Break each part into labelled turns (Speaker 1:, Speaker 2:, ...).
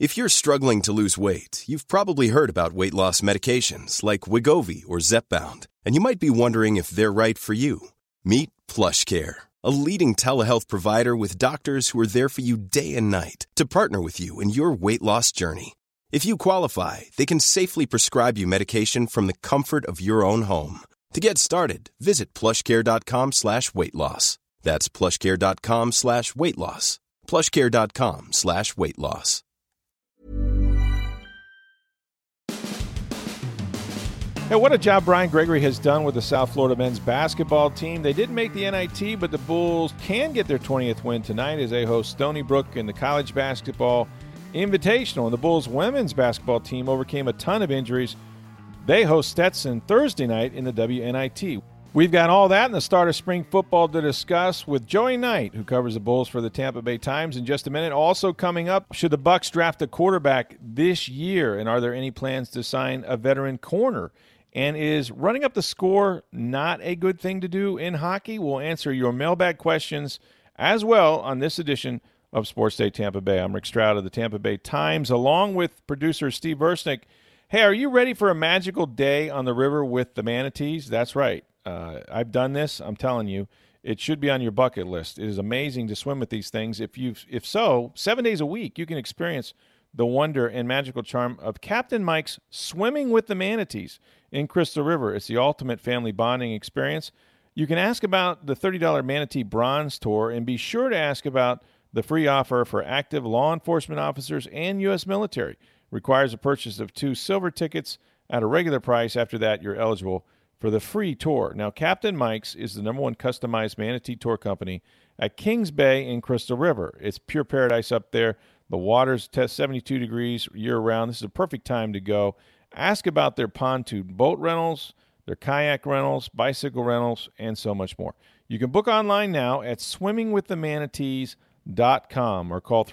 Speaker 1: If you're struggling to lose weight, you've probably heard about weight loss medications like Wegovy or Zepbound, and you might be wondering if they're right for you. Meet PlushCare, a leading telehealth provider with doctors who are there for you day and night to partner with you in your weight loss journey. If you qualify, they can safely prescribe you medication from the comfort of your own home. To get started, visit plushcare.com/weight-loss. That's plushcare.com/weight-loss. plushcare.com/weight-loss.
Speaker 2: Hey, what a job Brian Gregory has done with the South Florida men's basketball team. They didn't make the NIT, but the Bulls can get their 20th win tonight as they host Stony Brook in the college basketball invitational. And the Bulls women's basketball team overcame a ton of injuries. They host Stetson Thursday night in the WNIT. We've got all that and the start of spring football to discuss with Joey Knight, who covers the Bulls for the Tampa Bay Times, in just a minute. Also coming up, should the Bucs draft a quarterback this year, and are there any plans to sign a veteran corner? And is running up the score not a good thing to do in hockey? We'll answer your mailbag questions as well on this edition of Sports Day Tampa Bay. I'm Rick Stroud of the Tampa Bay Times, along with producer Steve Versnick. Hey, are you ready for a magical day on the river with the manatees? That's right. I've done this. I'm telling you, it should be on your bucket list. It is amazing to swim with these things. If so, 7 days a week, you can experience the wonder and magical charm of Captain Mike's Swimming with the Manatees in Crystal River. It's the ultimate family bonding experience. You can ask about the $30 Manatee Bronze Tour, and be sure to ask about the free offer for active law enforcement officers and U.S. military. Requires a purchase of 2 silver tickets at a regular price. After that, you're eligible for the free tour. Now, Captain Mike's is the #1 customized manatee tour company at Kings Bay in Crystal River. It's pure paradise up there. The water's 72 degrees year-round. This is a perfect time to go. Ask about their pontoon boat rentals, their kayak rentals, bicycle rentals, and so much more. You can book online now at swimmingwiththemanatees.com or call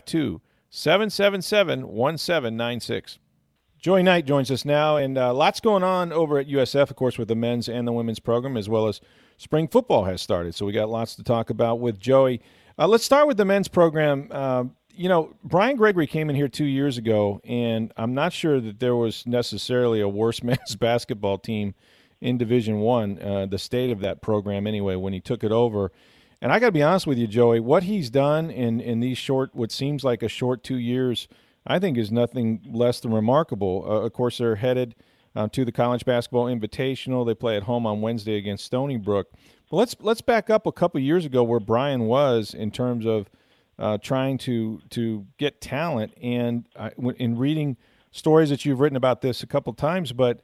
Speaker 2: 352-777-1796. Joey Knight joins us now, and lots going on over at USF, of course, with the men's and the women's program, as well as spring football has started. So we got lots to talk about with Joey. Let's start with the men's program. Brian Gregory came in here 2 years ago, and I'm not sure that there was necessarily a worse men's basketball team in Division I, the state of that program anyway, when he took it over. And I got to be honest with you, Joey, what he's done in these what seems like a short 2 years, I think is nothing less than remarkable. Of course, they're headed to the College Basketball Invitational. They play at home on Wednesday against Stony Brook. But let's back up a couple years ago where Brian was in terms of trying to get talent. And in reading stories that you've written about this a couple times, but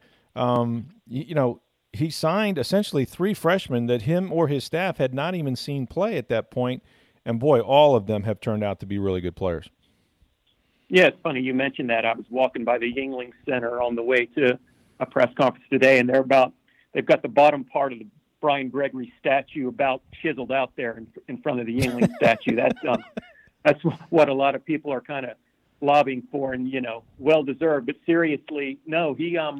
Speaker 2: he signed essentially 3 freshmen that him or his staff had not even seen play at that point. And boy, all of them have turned out to be really good players.
Speaker 3: Yeah, it's funny you mentioned that. I was walking by the Yuengling Center on the way to a press conference today, and they've got the bottom part of the Brian Gregory statue about chiseled out there in front of the Yuengling statue. That's what a lot of people are kind of lobbying for, and well deserved. But seriously, no,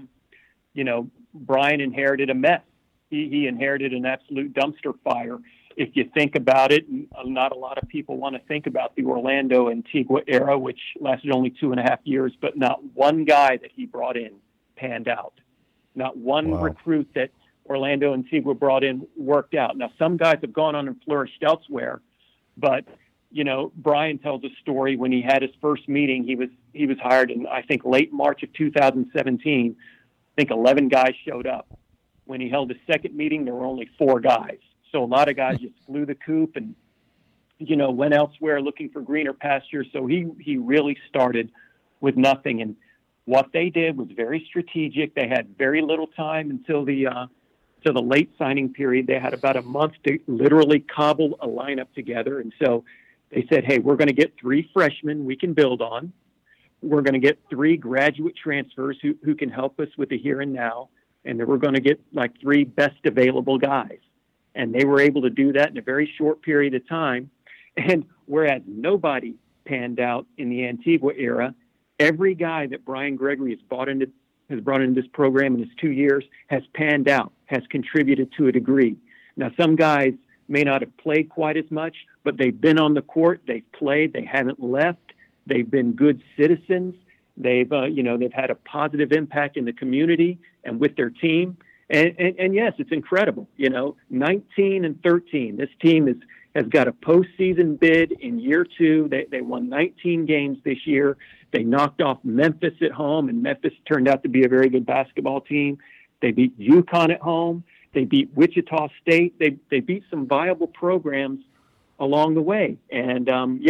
Speaker 3: Brian inherited a mess. He inherited an absolute dumpster fire. If you think about it, not a lot of people want to think about the Orlando Antigua era, which lasted only 2.5 years, but not one guy that he brought in panned out. Not one recruit that Orlando Antigua brought in worked out. Now, some guys have gone on and flourished elsewhere, but, Brian tells a story when he had his first meeting. He was hired in, I think, late March of 2017. I think 11 guys showed up. When he held his second meeting, there were only 4 guys. So a lot of guys just flew the coop and, went elsewhere looking for greener pastures. So he really started with nothing. And what they did was very strategic. They had very little time until the late signing period. They had about a month to literally cobble a lineup together. And so they said, hey, we're going to get 3 freshmen we can build on. We're going to get 3 graduate transfers who can help us with the here and now. And then we're going to get 3 best available guys. And they were able to do that in a very short period of time. And whereas nobody panned out in the Antigua era, every guy that Brian Gregory has brought into this program in his 2 years has panned out, has contributed to a degree. Now, some guys may not have played quite as much, but they've been on the court, they've played, they haven't left. They've been good citizens. They've had a positive impact in the community and with their team. And yes, it's incredible. 19-13. This team has got a postseason bid in year 2. They won 19 games this year. They knocked off Memphis at home, and Memphis turned out to be a very good basketball team. They beat UConn at home. They beat Wichita State. They beat some viable programs along the way. And,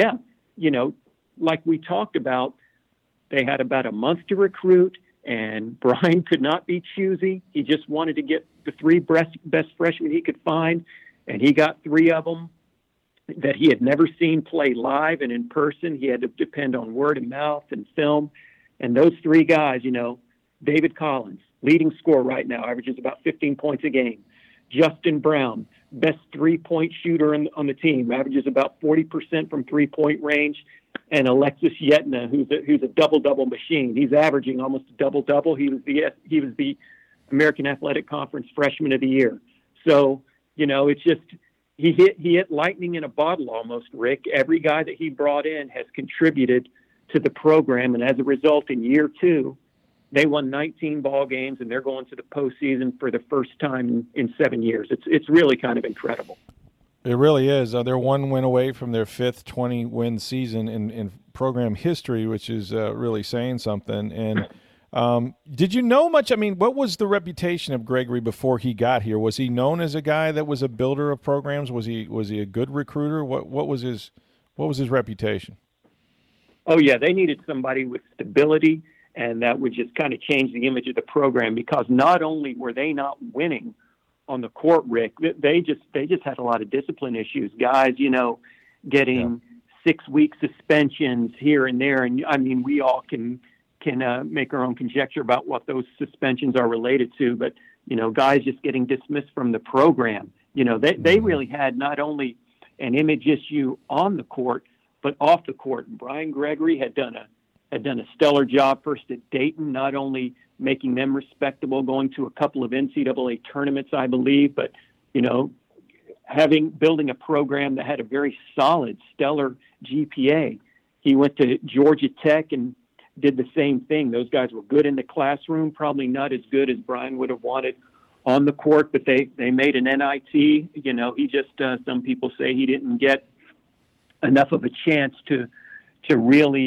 Speaker 3: like we talked about, they had about a month to recruit, and Brian could not be choosy. He just wanted to get the 3 best freshmen he could find, and he got 3 of them that he had never seen play live and in person. He had to depend on word of mouth and film. And those 3 guys, David Collins, leading scorer right now, averages about 15 points a game. Justin Brown, best 3-point shooter on the team, averages about 40% from 3-point range. And Alexis Yetna, who's a double-double machine. He's averaging almost a double-double. He was the American Athletic Conference Freshman of the Year. So, it's just he hit lightning in a bottle almost, Rick. Every guy that he brought in has contributed to the program, and as a result, in year 2, they won 19 ball games, and they're going to the postseason for the first time in 7 years. It's really kind of incredible.
Speaker 2: It really is. They're 1 win away from their 5th 20-win season in program history, which is really saying something. And did you know much? I mean, what was the reputation of Gregory before he got here? Was he known as a guy that was a builder of programs? Was he a good recruiter? What was his reputation?
Speaker 3: Oh yeah, they needed somebody with stability, and that would just kind of change the image of the program, because not only were they not winning on the court, Rick, they just had a lot of discipline issues. Guys, getting 6-week suspensions here and there, and I mean, we all can make our own conjecture about what those suspensions are related to. But guys just getting dismissed from the program. They really had not only an image issue on the court, but off the court. And Brian Gregory had done a stellar job first at Dayton, not only making them respectable, going to a couple of NCAA tournaments, I believe, but, building a program that had a very solid, stellar GPA. He went to Georgia Tech and did the same thing. Those guys were good in the classroom, probably not as good as Brian would have wanted on the court, but they made an NIT. He just, some people say he didn't get enough of a chance to really,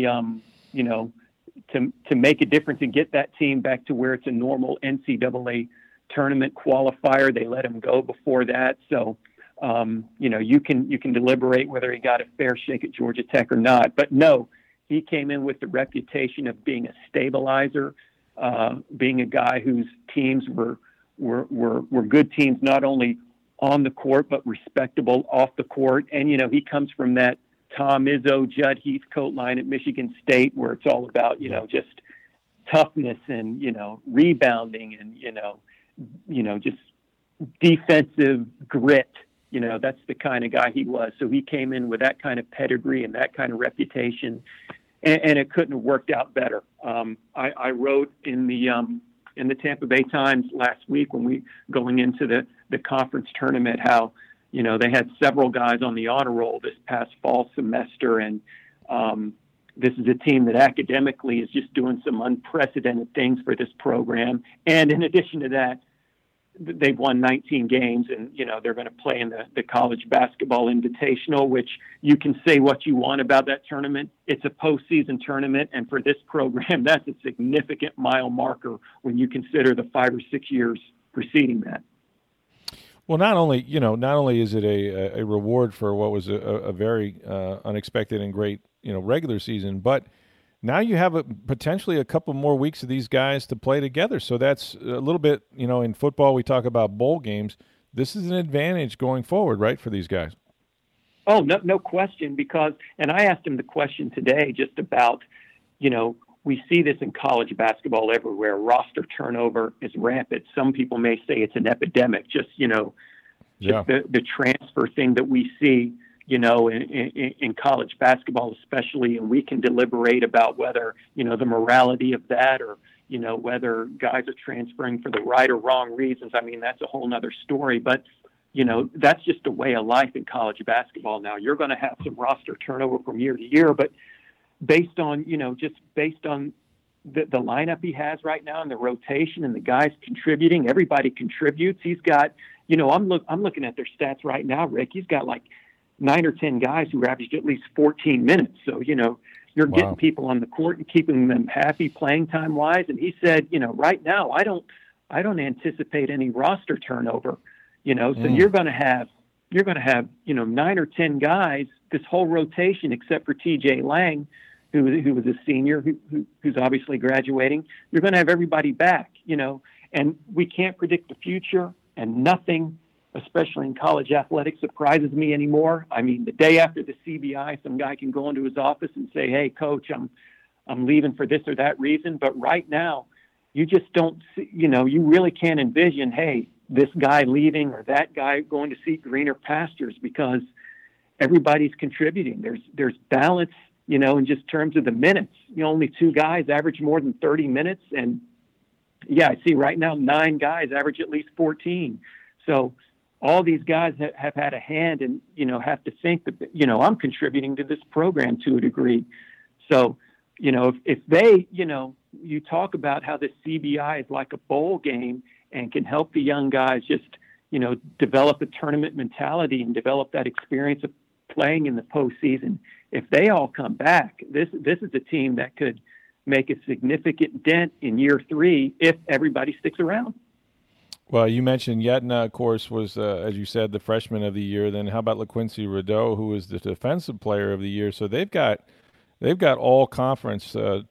Speaker 3: to make a difference and get that team back to where it's a normal NCAA tournament qualifier. They let him go before that. So, you can deliberate whether he got a fair shake at Georgia Tech or not. But no, he came in with the reputation of being a stabilizer, being a guy whose teams were good teams, not only on the court, but respectable off the court. And, he comes from that Tom Izzo, Judd Heathcote line at Michigan State, where it's all about, just toughness and, rebounding and, just defensive grit. That's the kind of guy he was. So he came in with that kind of pedigree and that kind of reputation, and it couldn't have worked out better. I wrote in the Tampa Bay Times last week when we going into the conference tournament how, they had several guys on the honor roll this past fall semester, and this is a team that academically is just doing some unprecedented things for this program. And in addition to that, they've won 19 games, and, they're going to play in the College Basketball Invitational, which you can say what you want about that tournament. It's a postseason tournament, and for this program, that's a significant mile marker when you consider the 5 or 6 years preceding that.
Speaker 2: Well, not only is it a reward for what was a very unexpected and great, regular season, but now you have potentially a couple more weeks of these guys to play together. So that's a little bit, in football we talk about bowl games. This is an advantage going forward, right, for these guys?
Speaker 3: Oh, no question, because, and I asked him the question today just about, we see this in college basketball everywhere. Roster turnover is rampant. Some people may say it's an epidemic, the transfer thing that we see, in college basketball especially, and we can deliberate about whether, the morality of that or, whether guys are transferring for the right or wrong reasons. I mean, that's a whole nother story, but, that's just a way of life in college basketball now. You're going to have some roster turnover from year to year, but based on, just based on the lineup he has right now and the rotation and the guys contributing, everybody contributes. He's got, I'm looking at their stats right now, Rick. He's got like 9 or 10 guys who averaged at least 14 minutes. So, you're getting people on the court and keeping them happy playing time wise. And he said, right now, I don't anticipate any roster turnover, so you're going to have, 9 or 10 guys, this whole rotation, except for TJ Lang, who was a senior, who's obviously graduating. You're going to have everybody back, and we can't predict the future, and nothing, especially in college athletics, surprises me anymore. I mean, the day after the CBI, some guy can go into his office and say, "Hey, coach, I'm leaving for this or that reason." But right now, you just don't see, you really can't envision, hey, this guy leaving or that guy going to seek greener pastures, because everybody's contributing. There's balance, in just terms of the minutes. Only 2 guys average more than 30 minutes. And yeah, I see right now 9 guys average at least 14. So all these guys have had a hand and, have to think that, I'm contributing to this program to a degree. So, if they, you talk about how the CBI is like a bowl game and can help the young guys just, develop a tournament mentality and develop that experience of playing in the postseason. If they all come back, this is a team that could make a significant dent in year 3 if everybody sticks around.
Speaker 2: Well, you mentioned Yetna, of course, was, as you said, the freshman of the year. Then how about LaQuincy Rideau, who was the defensive player of the year? So they've got all conference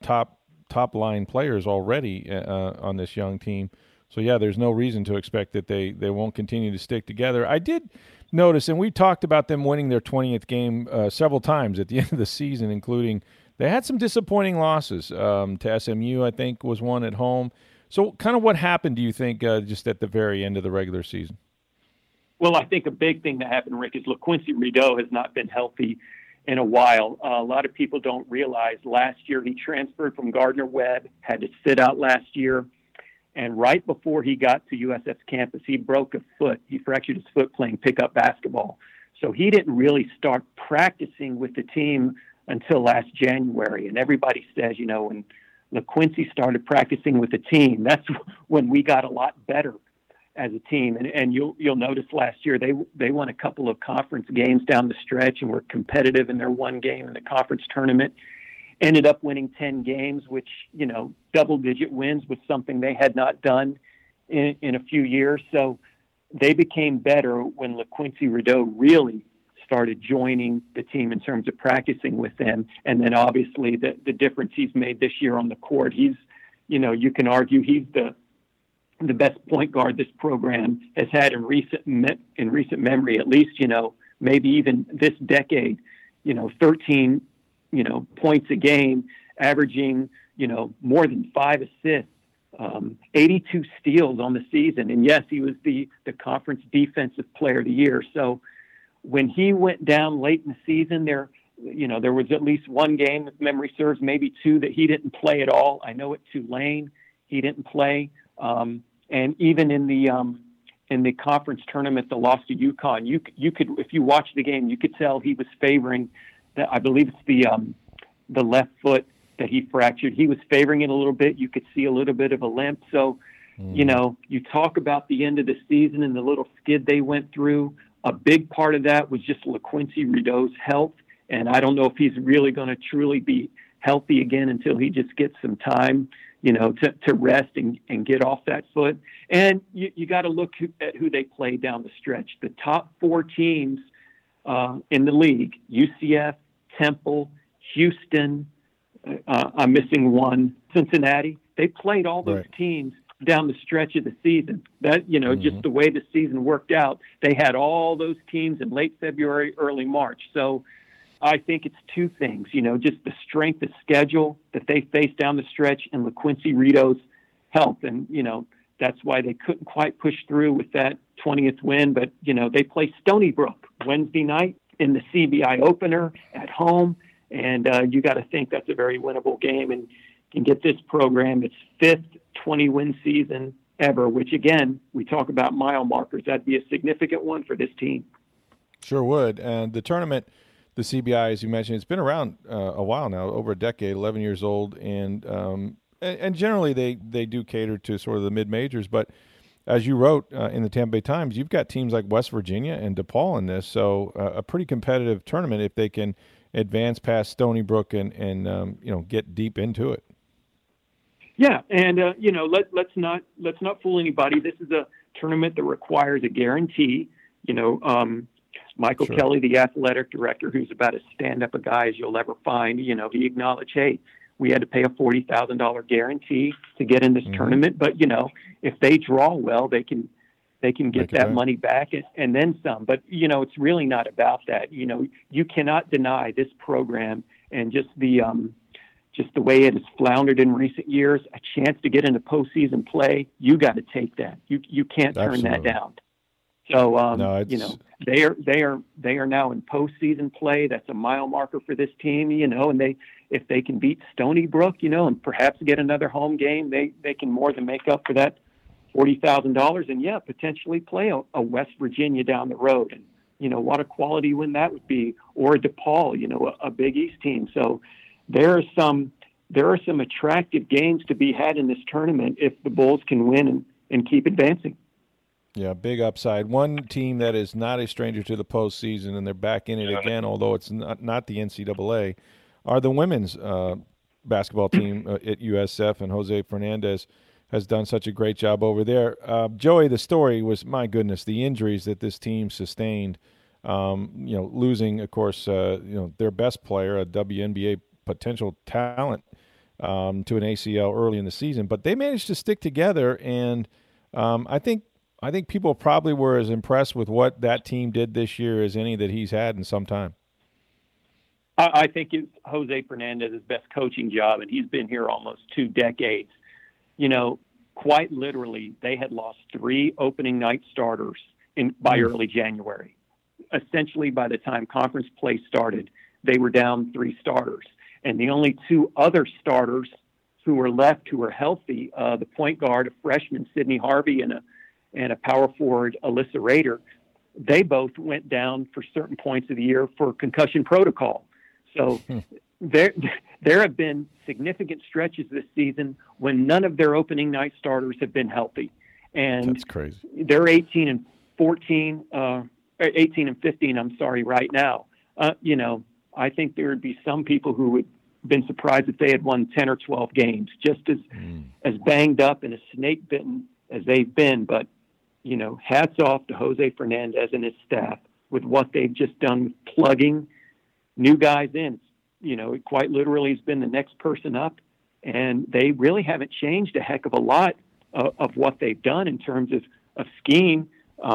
Speaker 2: top line players already on this young team. So yeah, there's no reason to expect that they won't continue to stick together. I did notice, and we talked about them winning their 20th game several times at the end of the season, including they had some disappointing losses to SMU. I think was one at home. So kind of what happened, do you think, just at the very end of the regular season?
Speaker 3: Well, I think a big thing that happened, Rick, is LaQuincy Rideau has not been healthy in a while. A lot of people don't realize last year he transferred from Gardner-Webb, had to sit out last year. And right before he got to USF's campus, he broke a foot. He fractured his foot playing pickup basketball. So he didn't really start practicing with the team until last January. And everybody says, when LaQuincy started practicing with the team, that's when we got a lot better as a team. And you'll notice last year they won a couple of conference games down the stretch and were competitive in their one game in the conference tournament. Ended up winning 10 games, which, double-digit wins was something they had not done in a few years. So they became better when LaQuincy Rideau really started joining the team in terms of practicing with them. And then obviously the difference he's made this year on the court, he's, you can argue he's the best point guard this program has had in recent memory, at least, maybe even this decade, 13, points a game, averaging, more than 5 assists, 82 steals on the season. And yes, he was the conference defensive player of the year. So when he went down late in the season, there was at least one game, if memory serves, maybe 2 that he didn't play at all. I know at Tulane, he didn't play. And even in the conference tournament, the loss to UConn, you could, if you watch the game, you could tell he was favoring that. I believe it's the left foot that he fractured. He was favoring it a little bit. You could see a little bit of a limp. So, you talk about the end of the season and the little skid they went through. A big part of that was just LaQuincy Rideau's health. And I don't know if he's really going to truly be healthy again until he just gets some time, to rest and get off that foot. And you got to look at who they play down the stretch. The top 4 teams in the league, UCF, Temple, Houston, I'm missing one, Cincinnati. They played all those teams down the stretch of the season. That, just the way the season worked out, they had all those teams in late February, early March. So I think it's 2 things, just the strength of schedule that they faced down the stretch and LaQuincy Rideau's health. And, that's why they couldn't quite push through with that 20th win. But, they play Stony Brook Wednesday night in the CBI opener at home. And you got to think that's a very winnable game and can get this program its 5th 20-win season ever, which, again, we talk about mile markers. That'd be a significant one for this team.
Speaker 2: Sure would. And the tournament the CBI, as you mentioned, it's been around a while now, over a decade, 11 years old, and generally they do cater to sort of the mid-majors. But as you wrote in the Tampa Bay Times, you've got teams like West Virginia and DePaul in this, so a pretty competitive tournament if they can advance past Stony Brook and get deep into it.
Speaker 3: Yeah, and let's not fool anybody. This is a tournament that requires a guarantee. Michael
Speaker 2: Sure.
Speaker 3: Kelly, the athletic director, who's about as stand-up a guy as you'll ever find, he acknowledged, hey, we had to pay a $40,000 guarantee to get in this tournament. But, if they draw well, they can get that money back and then some. But, it's really not about that. You cannot deny this program and just the way it has floundered in recent years, a chance to get into postseason play. You got to take that. You can't turn that down. So, they are now in postseason play. That's a mile marker for this team, and if they can beat Stony Brook, and perhaps get another home game, they can more than make up for that $40,000 and potentially play a West Virginia down the road. And, what a quality win that would be, or a DePaul, a Big East team. So there are some attractive games to be had in this tournament if the Bulls can win and keep advancing.
Speaker 2: Yeah, big upside. One team that is not a stranger to the postseason, and they're back in it again, although it's not the NCAA, are the women's basketball team at USF, and Jose Fernandez has done such a great job over there. Joey, the story was, my goodness, the injuries that this team sustained, losing, of course, their best player, a WNBA potential talent, to an ACL early in the season. But they managed to stick together, and I think people probably were as impressed with what that team did this year as any that he's had in some time.
Speaker 3: I think it's Jose Fernandez's best coaching job, and he's been here almost 2 decades. Quite literally, they had lost 3 opening night starters by early January. Essentially, by the time conference play started, they were down 3 starters. And the only 2 other starters who were left who were healthy, the point guard, a freshman, Sydney Harvey, and a power forward, Alyssa Rader, they both went down for certain points of the year for concussion protocol. So there have been significant stretches this season when none of their opening night starters have been healthy. And
Speaker 2: that's crazy.
Speaker 3: They're 18 and 15, right now. I think there would be some people who would have been surprised if they had won 10 or 12 games, just as banged up and as snake bitten as they've been. But, hats off to Jose Fernandez and his staff with what they've just done with plugging new guys in. Quite literally has been the next person up, and they really haven't changed a heck of a lot of what they've done in terms of scheme.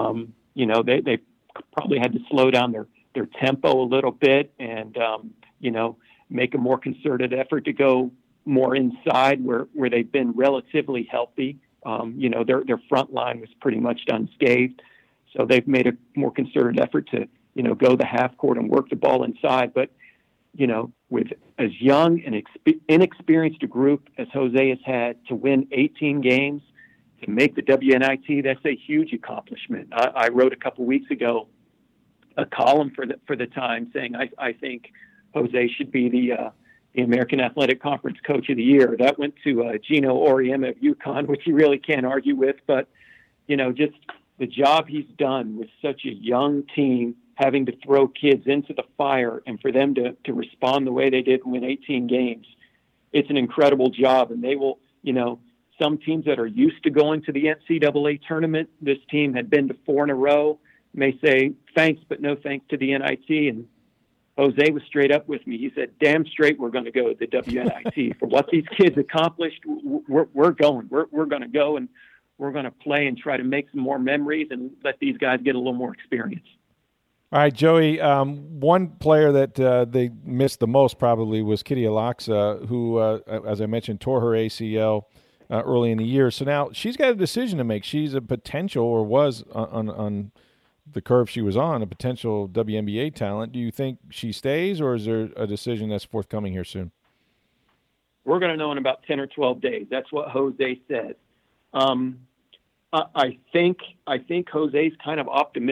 Speaker 3: They probably had to slow down their tempo a little bit and, make a more concerted effort to go more inside where they've been relatively healthy. Their front line was pretty much unscathed. So they've made a more concerted effort to, go the half court and work the ball inside. But, with as young and inexperienced a group as Jose has had, to win 18 games, to make the WNIT, that's a huge accomplishment. I wrote a couple weeks ago a column for the Times saying I think Jose should be the American Athletic Conference Coach of the Year. That went to Gino Auriemma of UConn, which you really can't argue with. But, just the job he's done with such a young team, having to throw kids into the fire and for them to respond the way they did and win 18 games, it's an incredible job. And they will, some teams that are used to going to the NCAA tournament, this team had been to 4 in a row, may say thanks, but no thanks to the NIT. And Jose was straight up with me. He said, damn straight we're going to go to the WNIT. For what these kids accomplished, we're going. We're going to go, and we're going to play and try to make some more memories and let these guys get a little more experience.
Speaker 2: All right, Joey, one player that they missed the most probably was Kitty Alaxa, who, as I mentioned, tore her ACL early in the year. So now she's got a decision to make. She's a potential, or was on the curve she was on, a potential WNBA talent. Do you think she stays, or is there a decision that's forthcoming here soon?
Speaker 3: We're going to know in about 10 or 12 days. That's what Jose said. I think Jose's kind of optimistic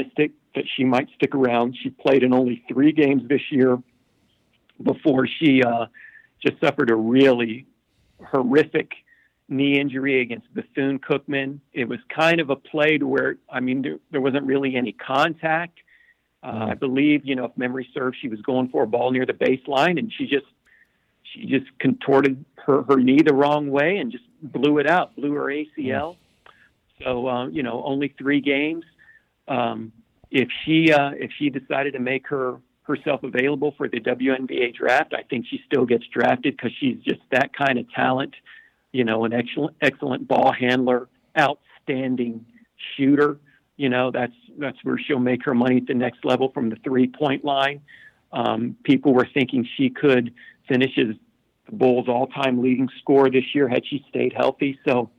Speaker 3: that she might stick around. She played in only 3 games this year before she just suffered a really horrific knee injury against Bethune-Cookman. It was kind of a play to where, there wasn't really any contact. I believe, if memory serves, she was going for a ball near the baseline, and she just contorted her knee the wrong way and just blew it out, blew her ACL. So, only 3 games. If she decided to make herself available for the WNBA draft, I think she still gets drafted because she's just that kind of talent, an excellent ball handler, outstanding shooter. That's where she'll make her money at the next level from the 3-point line. People were thinking she could finish as the Bulls' all-time leading scorer this year had she stayed healthy. So,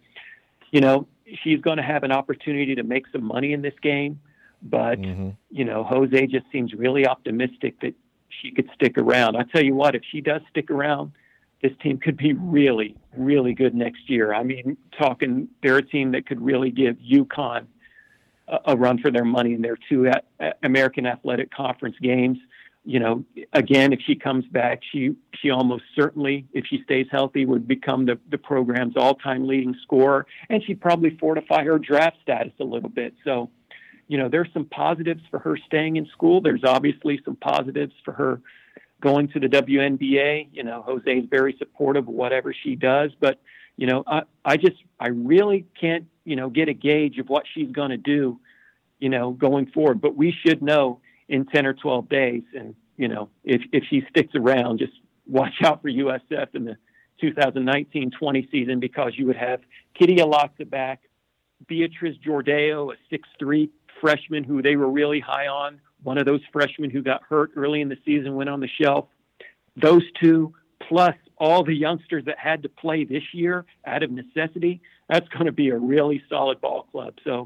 Speaker 3: she's going to have an opportunity to make some money in this game. But, Jose just seems really optimistic that she could stick around. I tell you what, if she does stick around, this team could be really, really good next year. They're a team that could really give UConn a run for their money in their 2 American Athletic Conference games. Again, if she comes back, she almost certainly, if she stays healthy, would become the program's all-time leading scorer, and she'd probably fortify her draft status a little bit. So, there's some positives for her staying in school. There's obviously some positives for her going to the WNBA. Jose is very supportive of whatever she does, but, I really can't, get a gauge of what she's going to do, going forward. But we should know in 10 or 12 days. And, if she sticks around, just watch out for USF in the 2019-20 season, because you would have Kitty Alotza back, Beatriz Jordao, a 6'3" freshman who they were really high on. One of those freshmen who got hurt early in the season went on the shelf. Those 2, plus all the youngsters that had to play this year out of necessity, that's going to be a really solid ball club. So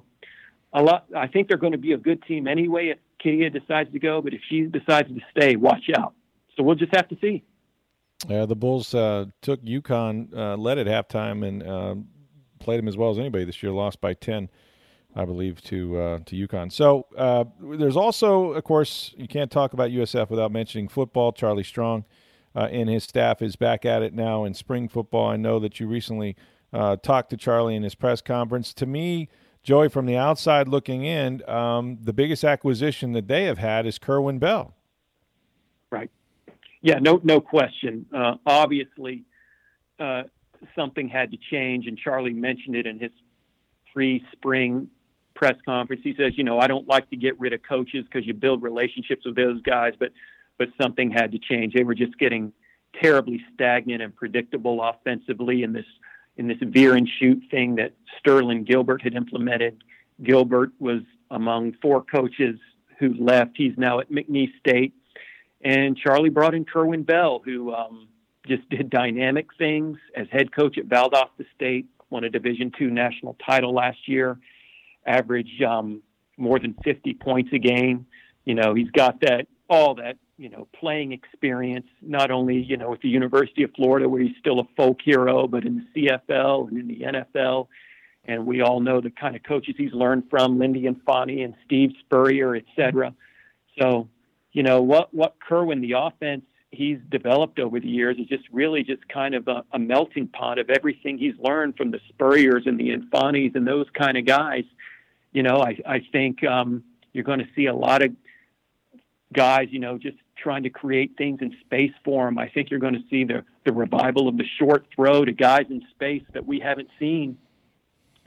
Speaker 3: I think they're going to be a good team anyway if Kia decides to go, but if she decides to stay, watch out. So we'll just have to see.
Speaker 2: The Bulls took UConn, led at halftime, and played them as well as anybody this year, lost by 10, I believe, to UConn. So there's also, of course, you can't talk about USF without mentioning football. Charlie Strong and his staff is back at it now in spring football. I know that you recently talked to Charlie in his press conference. To me, Joey, from the outside looking in, the biggest acquisition that they have had is Kerwin Bell.
Speaker 3: Right. Yeah, no question. Obviously, something had to change, and Charlie mentioned it in his pre-spring press conference. He says, I don't like to get rid of coaches because you build relationships with those guys, but something had to change. They were just getting terribly stagnant and predictable offensively in this veer and shoot thing that Sterling Gilbert had implemented. Gilbert was among 4 coaches who left. He's now at McNeese State. And Charlie brought in Kerwin Bell, who just did dynamic things as head coach at Valdosta State, won a Division II national title last year, averaged more than 50 points a game. He's got all that playing experience, not only, with the University of Florida, where he's still a folk hero, but in the CFL and in the NFL. And we all know the kind of coaches he's learned from, Lindy Infante and Steve Spurrier, et cetera. So, what Kerwin, the offense he's developed over the years, is just really just kind of a melting pot of everything he's learned from the Spurriers and the Infantes and those kind of guys. I think you're going to see a lot of guys, just trying to create things in space for him. I think you're going to see the revival of the short throw to guys in space that we haven't seen, at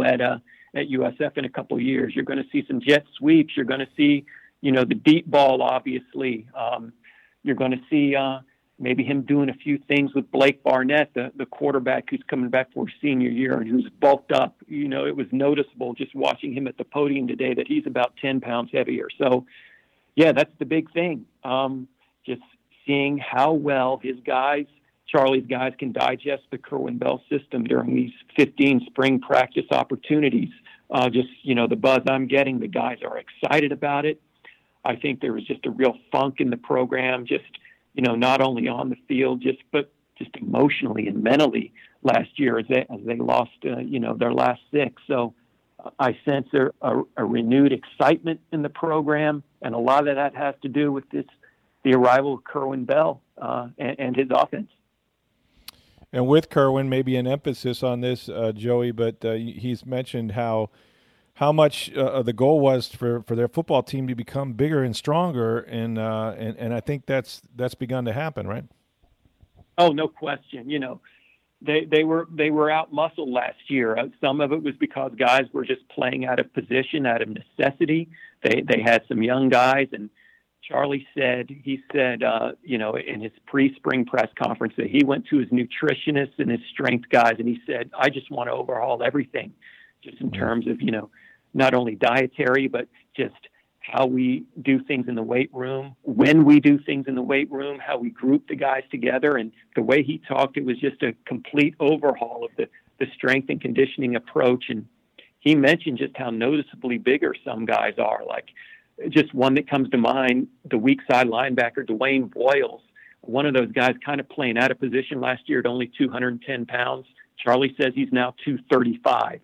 Speaker 3: USF in a couple of years. You're going to see some jet sweeps. You're going to see, the deep ball, obviously. You're going to see maybe him doing a few things with Blake Barnett, the quarterback who's coming back for his senior year and who's bulked up. It was noticeable just watching him at the podium today that he's about 10 pounds heavier. So, yeah, that's the big thing. Just seeing how well Charlie's guys can digest the Kerwin Bell system during these 15 spring practice opportunities. The buzz I'm getting, the guys are excited about it. I think there was just a real funk in the program, not only on the field, but just emotionally and mentally last year as they lost, their last 6. So I sense a renewed excitement in the program, and a lot of that has to do with the arrival of Kerwin Bell and his offense.
Speaker 2: And with Kerwin, maybe an emphasis on this, Joey, but he's mentioned how much the goal was for their football team to become bigger and stronger, and I think that's begun to happen, right?
Speaker 3: Oh, no question. They were out muscled last year. Some of it was because guys were just playing out of position, out of necessity. They had some young guys, and Charlie said in his pre-spring press conference that he went to his nutritionists and his strength guys, and he said, I just want to overhaul everything, just in terms of not only dietary, but just how we do things in the weight room, when we do things in the weight room, how we group the guys together. And the way he talked, it was just a complete overhaul of the strength and conditioning approach. And he mentioned just how noticeably bigger some guys are. Like, just one that comes to mind, the weak side linebacker, Dwayne Boyles, one of those guys kind of playing out of position last year at only 210 pounds. Charlie says he's now 235.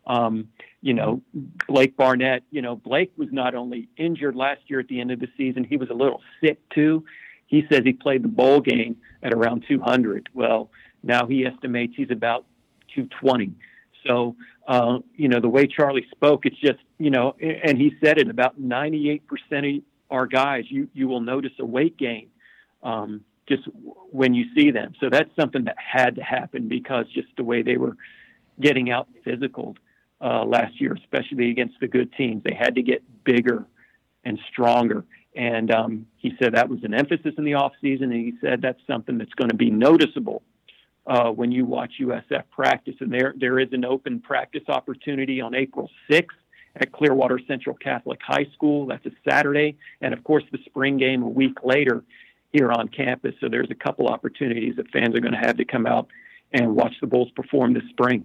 Speaker 3: Blake Barnett, Blake was not only injured last year at the end of the season, he was a little sick too. He says he played the bowl game at around 200. Well, now he estimates he's about 220. So, the way Charlie spoke, it's just, and he said it, about 98% of our guys, you will notice a weight gain just when you see them. So that's something that had to happen, because just the way they were getting out physical last year, especially against the good teams, they had to get bigger and stronger. And he said that was an emphasis in the offseason, and he said that's something that's going to be noticeable when you watch USF practice. And there is an open practice opportunity on April 6th at Clearwater Central Catholic High School. That's a Saturday. And, of course, the spring game a week later here on campus. So there's a couple opportunities that fans are going to have to come out and watch the Bulls perform this spring.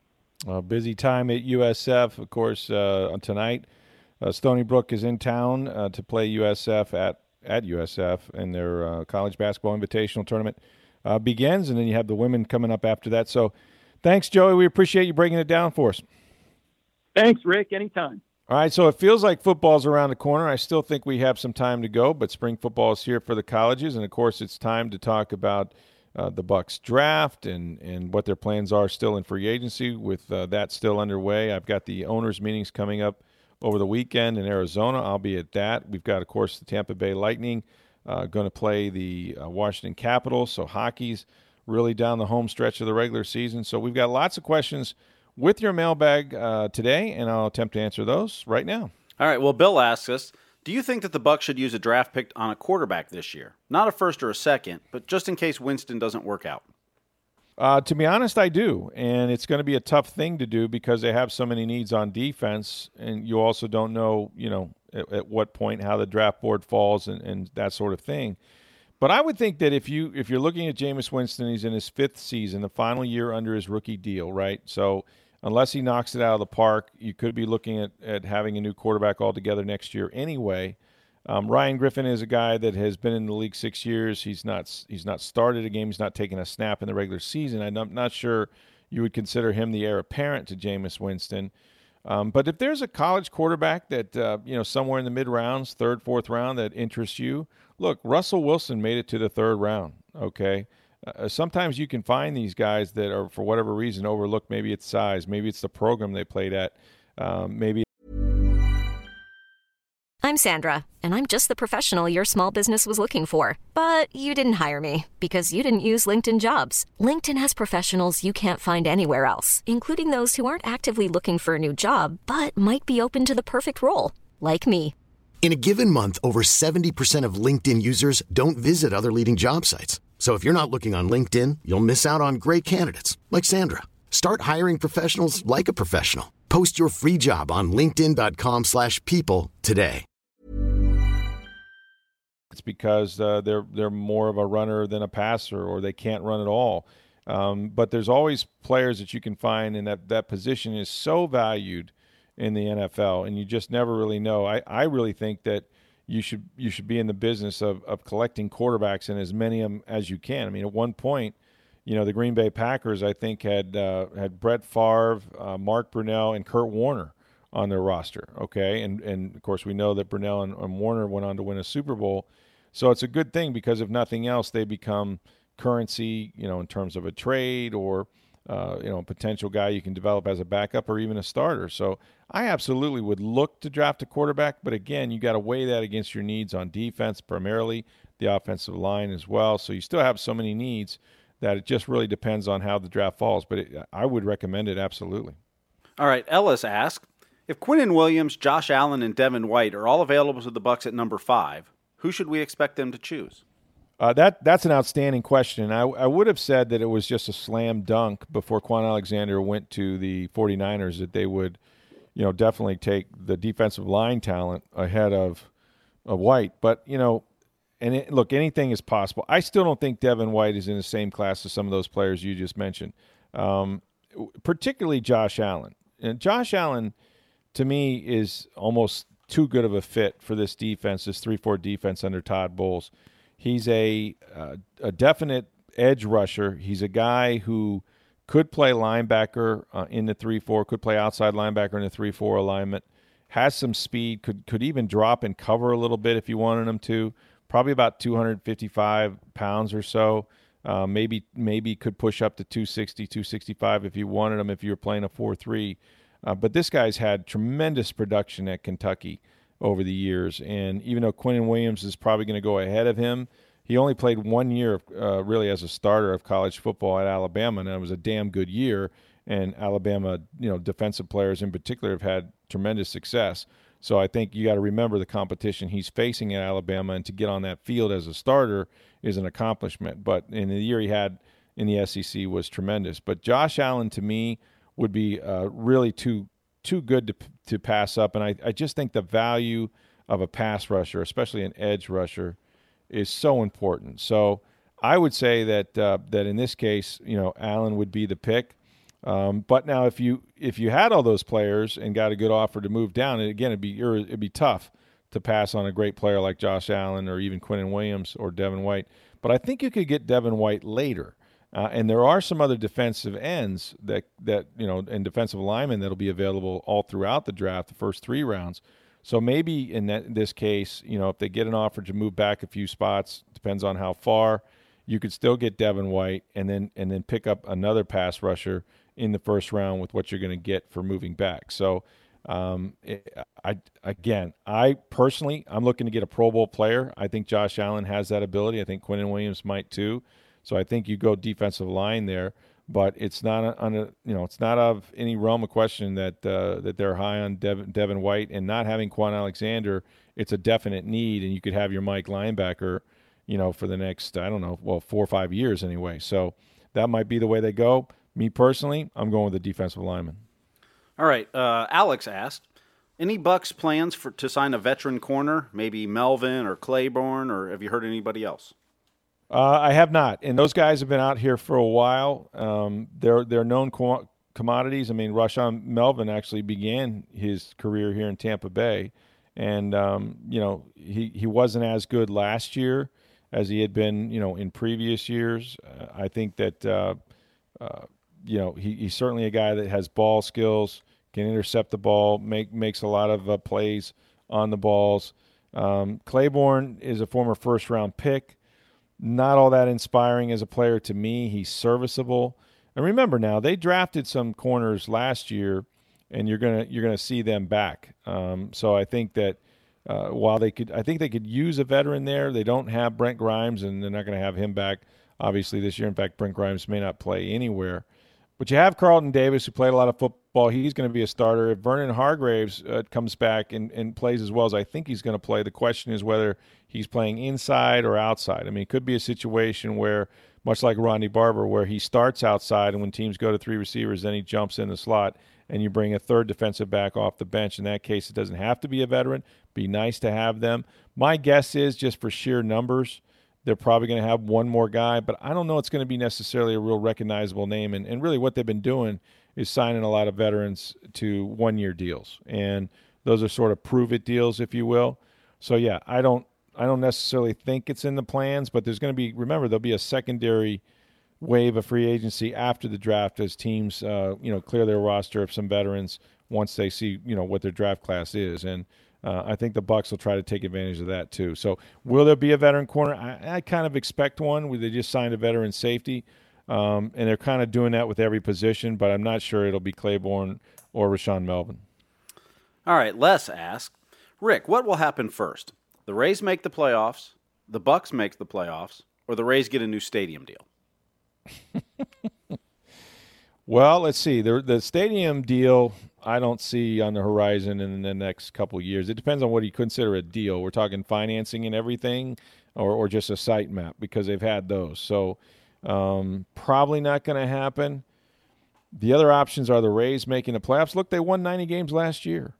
Speaker 2: Busy time at USF, of course, tonight. Stony Brook is in town to play USF at USF, and their college basketball invitational tournament begins, and then you have the women coming up after that. So thanks, Joey. We appreciate you breaking it down for us.
Speaker 3: Thanks, Rick. Anytime.
Speaker 2: All right, so it feels like football's around the corner. I still think we have some time to go, but spring football is here for the colleges, and, of course, it's time to talk about the Bucks draft and what their plans are still in free agency with that still underway. I've got the owners' meetings coming up over the weekend in Arizona. I'll be at that. We've got, of course, the Tampa Bay Lightning going to play the Washington Capitals. So hockey's really down the home stretch of the regular season. So we've got lots of questions with your mailbag today, and I'll attempt to answer those right now.
Speaker 4: All right. Well, Bill asks us, do you think that the Bucs should use a draft pick on a quarterback this year? Not a first or a second, but just in case Winston doesn't work out.
Speaker 2: To be honest, I do, and it's going to be a tough thing to do because they have so many needs on defense, and you also don't know, at what point how the draft board falls and that sort of thing. But I would think that if you're looking at Jameis Winston, he's in his fifth season, the final year under his rookie deal, right? So unless he knocks it out of the park, you could be looking at having a new quarterback altogether next year anyway. Ryan Griffin is a guy that has been in the league 6 years. He's not started a game. He's not taken a snap in the regular season. I'm not sure you would consider him the heir apparent to Jameis Winston. But if there's a college quarterback that, somewhere in the mid-rounds, third, fourth round, that interests you, look, Russell Wilson made it to the third round, okay? Sometimes you can find these guys that are, for whatever reason, overlooked. Maybe it's size. Maybe it's the program they played at. Maybe.
Speaker 5: I'm Sandra, and I'm just the professional your small business was looking for. But you didn't hire me because you didn't use LinkedIn Jobs. LinkedIn has professionals you can't find anywhere else, including those who aren't actively looking for a new job, but might be open to the perfect role, like me.
Speaker 6: In a given month, over 70% of LinkedIn users don't visit other leading job sites. So if you're not looking on LinkedIn, you'll miss out on great candidates like Sandra. Start hiring professionals like a professional. Post your free job on linkedin.com/people today.
Speaker 2: It's because they're more of a runner than a passer, or they can't run at all. But there's always players that you can find, and that position is so valued in the NFL, and you just never really know. I really think that you should be in the business of collecting quarterbacks, and as many of them as you can. I mean, at one point, the Green Bay Packers, I think, had Brett Favre, Mark Brunell, and Kurt Warner. on their roster, okay? And of course, we know that Brunell and Warner went on to win a Super Bowl. So it's a good thing because if nothing else, they become currency, in terms of a trade or, a potential guy you can develop as a backup or even a starter. So I absolutely would look to draft a quarterback, but again, you got to weigh that against your needs on defense, primarily the offensive line as well. So you still have so many needs that it just really depends on how the draft falls. But I would recommend it absolutely.
Speaker 4: All right, Ellis asked, if Quinnen Williams, Josh Allen, and Devin White are all available to the Bucs at number 5, who should we expect them to choose?
Speaker 2: That's an outstanding question. I would have said that it was just a slam dunk before Quan Alexander went to the 49ers that they would, definitely take the defensive line talent ahead of White. But, look, anything is possible. I still don't think Devin White is in the same class as some of those players you just mentioned, particularly Josh Allen. And Josh Allen, to me, is almost too good of a fit for this defense, this 3-4 defense under Todd Bowles. He's a definite edge rusher. He's a guy who could play linebacker in the 3-4, could play outside linebacker in the 3-4 alignment, has some speed, could even drop and cover a little bit if you wanted him to, probably about 255 pounds or so. Maybe could push up to 260, 265 if you wanted him if you were playing a 4-3. But this guy's had tremendous production at Kentucky over the years. And even though Quinnen Williams is probably going to go ahead of him, he only played 1 year really as a starter of college football at Alabama, and it was a damn good year. And Alabama, defensive players in particular have had tremendous success. So I think you got to remember the competition he's facing at Alabama, and to get on that field as a starter is an accomplishment. But in the year he had in the SEC was tremendous. But Josh Allen, to me, would be really too good to pass up. And I just think the value of a pass rusher, especially an edge rusher, is so important. So I would say that that in this case, Allen would be the pick. But now if you had all those players and got a good offer to move down, and again, it'd be tough to pass on a great player like Josh Allen or even Quinnen Williams or Devin White. But I think you could get Devin White later. And there are some other defensive ends that and defensive linemen that'll be available all throughout the draft, the first 3 rounds. So maybe in this case, if they get an offer to move back a few spots, depends on how far, you could still get Devin White and then pick up another pass rusher in the first round with what you're going to get for moving back. So I personally, I'm looking to get a Pro Bowl player. I think Josh Allen has that ability. I think Quinnen Williams might too. So I think you go defensive line there, but it's not it's not of any realm of question that they're high on Devin White, and not having Quan Alexander, it's a definite need, and you could have your Mike linebacker, for the next 4 or 5 years anyway. So that might be the way they go. Me personally, I'm going with the defensive lineman.
Speaker 4: All right, Alex asked, any Bucs plans to sign a veteran corner, maybe Melvin or Claiborne, or have you heard anybody else?
Speaker 2: I have not, and those guys have been out here for a while. They're known commodities. I mean, Rashaan Melvin actually began his career here in Tampa Bay, and he wasn't as good last year as he had been, in previous years. I think that he's certainly a guy that has ball skills, can intercept the ball, makes a lot of plays on the balls. Claiborne is a former first-round pick. Not all that inspiring as a player to me. He's serviceable. And remember now, they drafted some corners last year, and you're gonna see them back. So I think that while they could use a veteran there, they don't have Brent Grimes, and they're not going to have him back obviously this year. In fact, Brent Grimes may not play anywhere. But you have Carlton Davis, who played a lot of football. He's going to be a starter. If Vernon Hargreaves comes back and plays as well as I think he's going to play, the question is whether he's playing inside or outside. I mean, it could be a situation where, much like Ronnie Barber, where he starts outside, and when teams go to 3 receivers, then he jumps in the slot, and you bring a third defensive back off the bench. In that case, it doesn't have to be a veteran. Be nice to have them. My guess is, just for sheer numbers, they're probably going to have one more guy, but I don't know it's going to be necessarily a real recognizable name. And really what they've been doing is signing a lot of veterans to 1-year deals. And those are sort of prove-it deals, if you will. So, yeah, I don't necessarily think it's in the plans, but there'll be a secondary wave of free agency after the draft as teams, clear their roster of some veterans once they see, what their draft class is. And I think the Bucs will try to take advantage of that too. So will there be a veteran corner? I kind of expect one. They just signed a veteran safety, and they're kind of doing that with every position, but I'm not sure it'll be Claiborne or Rashaan Melvin.
Speaker 4: All right, Les asked, Rick, what will happen first? The Rays make the playoffs, the Bucs make the playoffs, or the Rays get a new stadium deal?
Speaker 2: Well, let's see. The stadium deal I don't see on the horizon in the next couple of years. It depends on what you consider a deal. We're talking financing and everything, or just a site map, because they've had those. So probably not going to happen. The other options are the Rays making the playoffs. Look, they won 90 games last year.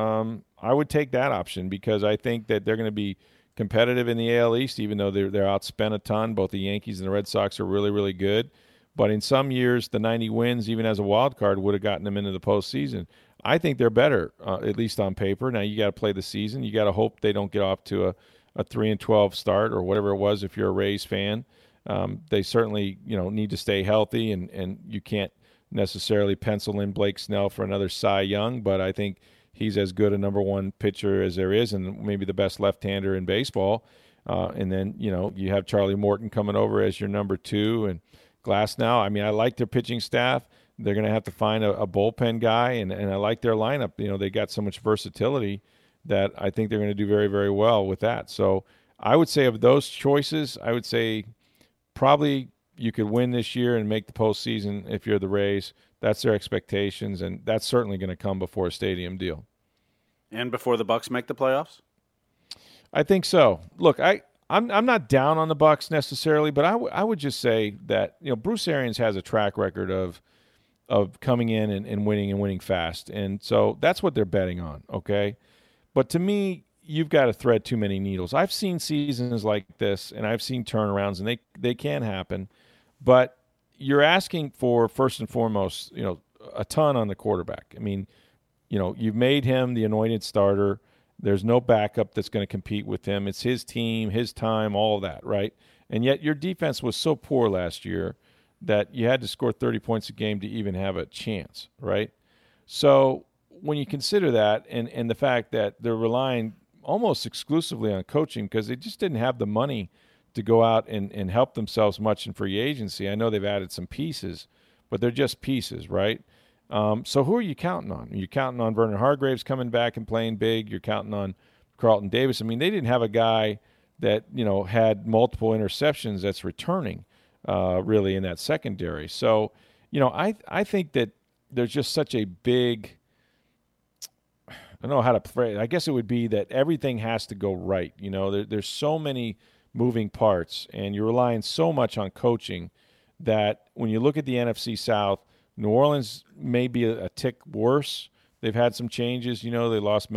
Speaker 2: I would take that option because I think that they're going to be competitive in the AL East, even though they're outspent a ton. Both the Yankees and the Red Sox are really, really good. But in some years, the 90 wins, even as a wild card, would have gotten them into the postseason. I think they're better, at least on paper. Now, you got to play the season. You got to hope they don't get off to a 3-12 start or whatever it was if you're a Rays fan. They certainly, need to stay healthy, and you can't necessarily pencil in Blake Snell for another Cy Young, but I think he's as good a number one pitcher as there is, and maybe the best left-hander in baseball. And then, you have Charlie Morton coming over as your number two, and Glasnow. I mean, I like their pitching staff. They're going to have to find a bullpen guy, and I like their lineup. They got so much versatility that I think they're going to do very, very well with that. So I would say of those choices, I would say probably you could win this year and make the postseason if you're the Rays. That's their expectations, and that's certainly going to come before a stadium deal.
Speaker 4: And before the Bucs make the playoffs?
Speaker 2: I think so. Look, I'm not down on the Bucs necessarily, but I would just say that Bruce Arians has a track record of coming in and winning fast, and so that's what they're betting on. Okay, but to me, you've got to thread too many needles. I've seen seasons like this, and I've seen turnarounds, and they can happen, but you're asking for, first and foremost, a ton on the quarterback. I mean, you've made him the anointed starter. There's no backup that's going to compete with him. It's his team, his time, all of that, right? And yet your defense was so poor last year that you had to score 30 points a game to even have a chance, right? So when you consider that and the fact that they're relying almost exclusively on coaching because they just didn't have the money to go out and help themselves much in free agency. I know they've added some pieces, but they're just pieces, right? So who are you counting on? Are you counting on Vernon Hargreaves coming back and playing big? You're counting on Carlton Davis. I mean, they didn't have a guy that, had multiple interceptions that's returning really in that secondary. So, I think that there's just such a big – I don't know how to phrase it. I guess it would be that everything has to go right. There's so many moving parts, and you're relying so much on coaching that when you look at the NFC South – New Orleans may be a tick worse. They've had some changes. They lost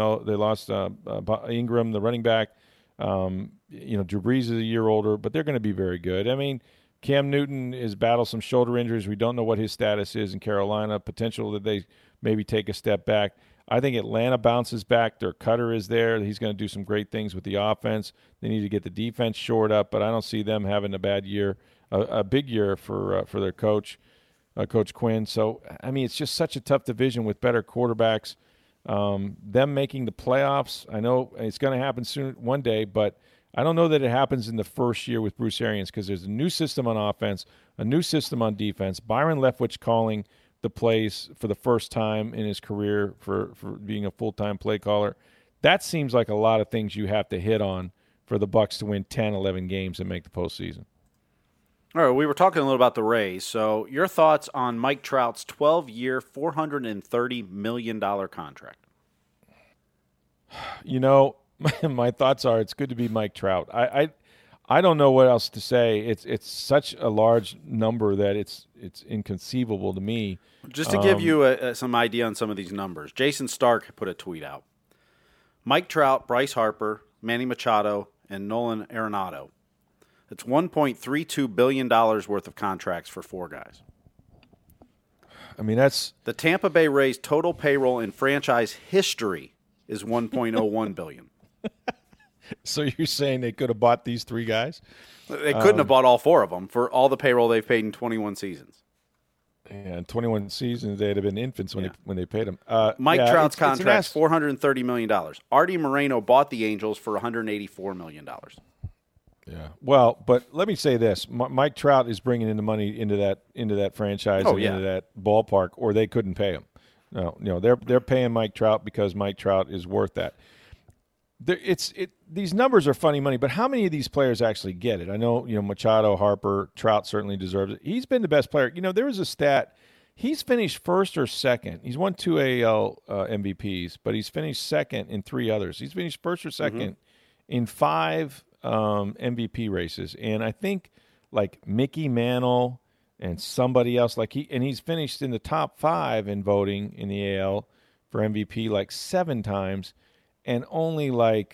Speaker 2: Ingram, the running back. Drew Brees is a year older, but they're going to be very good. I mean, Cam Newton has battled some shoulder injuries. We don't know what his status is in Carolina. Potential that they maybe take a step back. I think Atlanta bounces back. Their cutter is there. He's going to do some great things with the offense. They need to get the defense shored up, but I don't see them having a bad year, a big year for their coach. Coach Quinn. So, I mean, it's just such a tough division with better quarterbacks. Them making the playoffs, I know it's going to happen soon one day, but I don't know that it happens in the first year with Bruce Arians because there's a new system on offense, a new system on defense. Byron Leftwich calling the plays for the first time in his career for being a full-time play caller. That seems like a lot of things you have to hit on for the Bucs to win 10, 11 games and make the postseason.
Speaker 4: All right, we were talking a little about the Rays. So your thoughts on Mike Trout's 12-year, $430 million contract?
Speaker 2: My thoughts are it's good to be Mike Trout. I don't know what else to say. It's such a large number that it's inconceivable to me.
Speaker 4: Just to give you some idea on some of these numbers, Jason Stark put a tweet out. Mike Trout, Bryce Harper, Manny Machado, and Nolan Arenado. It's $1.32 billion worth of contracts for four guys.
Speaker 2: I mean, that's
Speaker 4: the Tampa Bay Rays' total payroll in franchise history is $1.01 billion.
Speaker 2: So you're saying they could have bought these 3 guys?
Speaker 4: They couldn't have bought all 4 of them for all the payroll they've paid in 21 seasons.
Speaker 2: Yeah, in 21 seasons, they'd have been infants when they paid them.
Speaker 4: Mike Trout's contract $430 million. Artie Moreno bought the Angels for $184 million.
Speaker 2: Yeah. Well, but let me say this: Mike Trout is bringing in the money into that franchise into that ballpark, or they couldn't pay him. No, they're paying Mike Trout because Mike Trout is worth that. These numbers are funny money, but how many of these players actually get it? I know, Machado, Harper, Trout certainly deserves it. He's been the best player. There was a stat. He's finished first or second. He's won 2 AL MVPs, but he's finished second in 3 others. He's finished first or second in 5 MVP races. And I think like Mickey Mantle and somebody else, he's finished in the top 5 in voting in the AL for MVP like 7 times. And only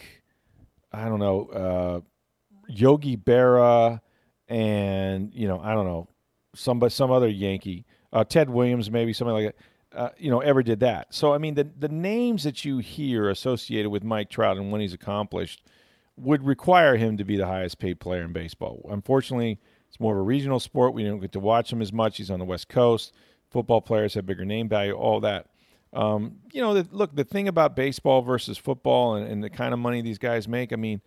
Speaker 2: Yogi Berra and, some other Yankee, Ted Williams, maybe somebody like that, ever did that. So, I mean, the names that you hear associated with Mike Trout and what he's accomplished would require him to be the highest paid player in baseball. Unfortunately, it's more of a regional sport. We don't get to watch him as much. He's on the West Coast. Football players have bigger name value, all that. The thing about baseball versus football and the kind of money these guys make, I mean,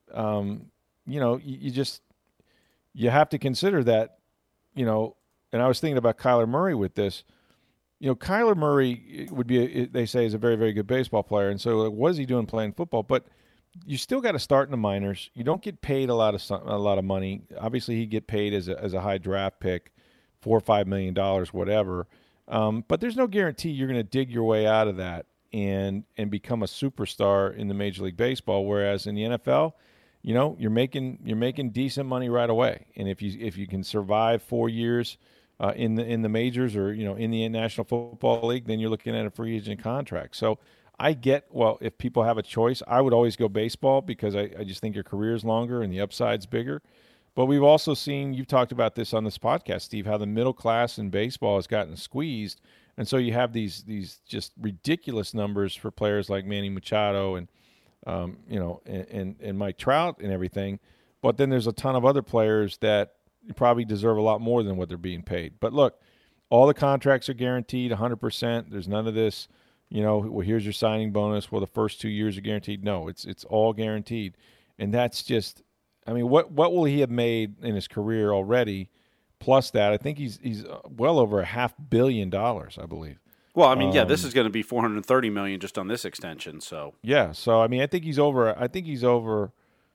Speaker 2: you have to consider that, and I was thinking about Kyler Murray with this. Kyler Murray would be, they say, is a very, very good baseball player. And so what is he doing playing football? But you still got to start in the minors. You don't get paid a lot of money. Obviously, he'd get paid as a high draft pick, $4 or $5 million, whatever. But there's no guarantee you're going to dig your way out of that and become a superstar in the Major League Baseball. Whereas in the NFL, you're making decent money right away. And if you can survive 4 years in the majors or in the National Football League, then you're looking at a free agent contract. So I get, if people have a choice, I would always go baseball because I just think your career is longer and the upside's bigger. But we've also seen, you've talked about this on this podcast, Steve, how the middle class in baseball has gotten squeezed. And so you have these just ridiculous numbers for players like Manny Machado and Mike Trout and everything. But then there's a ton of other players that probably deserve a lot more than what they're being paid. But look, all the contracts are guaranteed 100%. There's none of this, here's your signing bonus. Well, the first 2 years are guaranteed. No, it's all guaranteed. And that's just, I mean, what will he have made in his career already? Plus that, I think he's well over $500 million, I believe.
Speaker 4: Well, I mean, this is going to be $430 million just on this extension. So
Speaker 2: yeah, so I mean, I think he's over $500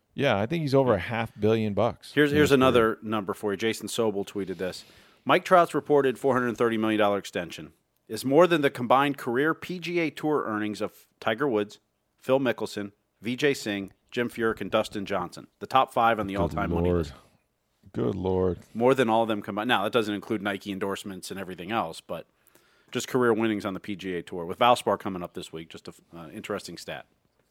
Speaker 2: million.
Speaker 4: Here's another number for you. Jason Sobel tweeted this: Mike Trout's reported $430 million extension is more than the combined career PGA Tour earnings of Tiger Woods, Phil Mickelson, Vijay Singh, Jim Furyk, and Dustin Johnson, the top 5 on the all-time money list.
Speaker 2: Good Lord.
Speaker 4: More than all of them combined. Now, that doesn't include Nike endorsements and everything else, but just career winnings on the PGA Tour. With Valspar coming up this week, just an interesting stat.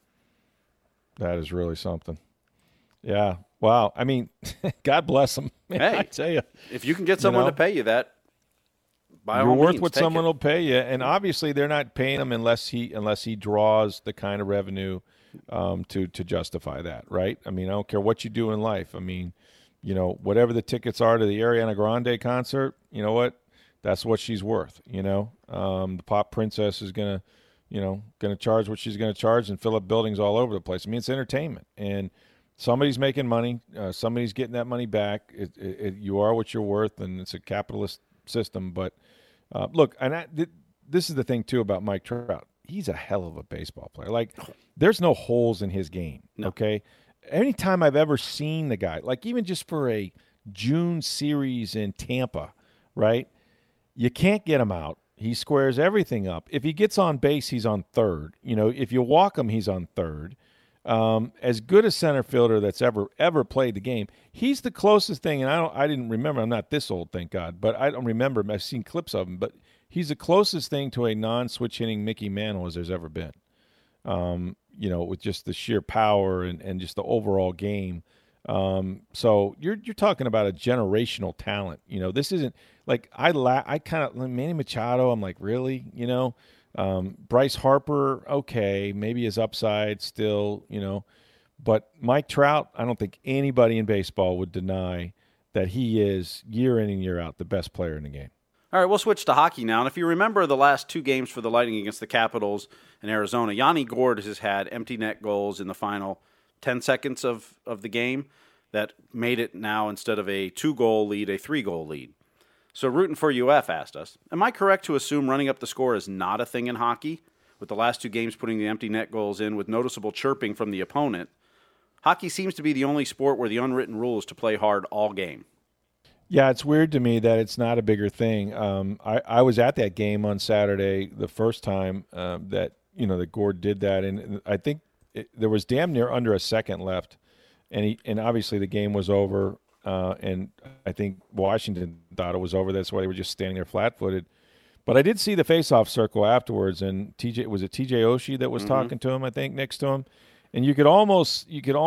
Speaker 2: That is really something. Yeah. Wow. I mean, God bless him.
Speaker 4: Hey,
Speaker 2: I tell you.
Speaker 4: If you can get someone to pay you that, by all
Speaker 2: you're
Speaker 4: means,
Speaker 2: worth what someone will pay you. And obviously they're not paying him unless he draws the kind of revenue to justify that, right? I mean, I don't care what you do in life. I mean, whatever the tickets are to the Ariana Grande concert, you know what? That's what she's worth, The pop princess is going to charge what she's going to charge and fill up buildings all over the place. I mean, it's entertainment. And somebody's making money. Somebody's getting that money back. You are what you're worth, and it's a capitalist system. But, look, this is the thing, too, about Mike Trout. He's a hell of a baseball player. Like, there's no holes in his game, okay? Anytime I've ever seen the guy, like even just for a June series in Tampa, right, you can't get him out. He squares everything up. If he gets on base, he's on third. If you walk him, he's on third. As good a center fielder that's ever played the game. He's the closest thing, and I didn't remember. I'm not this old, thank God, but I don't remember him. I've seen clips of him, but he's the closest thing to a non-switch hitting Mickey Mantle as there's ever been. With just the sheer power and just the overall game. So you're talking about a generational talent. This isn't like I kind of Manny Machado. I'm like, really? Bryce Harper, okay, maybe his upside still, But Mike Trout, I don't think anybody in baseball would deny that he is, year in and year out, the best player in the game.
Speaker 4: All right, we'll switch to hockey now. And if you remember the last 2 games for the Lightning against the Capitals in Arizona, Yanni Gourde has had empty net goals in the final 10 seconds of the game that made it now, instead of a 2-goal lead, a 3-goal lead. So Rootin' for UF asked us, am I correct to assume running up the score is not a thing in hockey, with the last 2 games putting the empty net goals in with noticeable chirping from the opponent? Hockey seems to be the only sport where the unwritten rule is to play hard all game.
Speaker 2: Yeah, it's weird to me that it's not a bigger thing. I was at that game on Saturday the first time that Gourde did that, and I think there was damn near under a second left, and obviously the game was over, and I think Washington thought it was over. That's why they were just standing there flat-footed. But I did see the face-off circle afterwards, and TJ Oshie that was talking to him, I think, next to him. And you could almost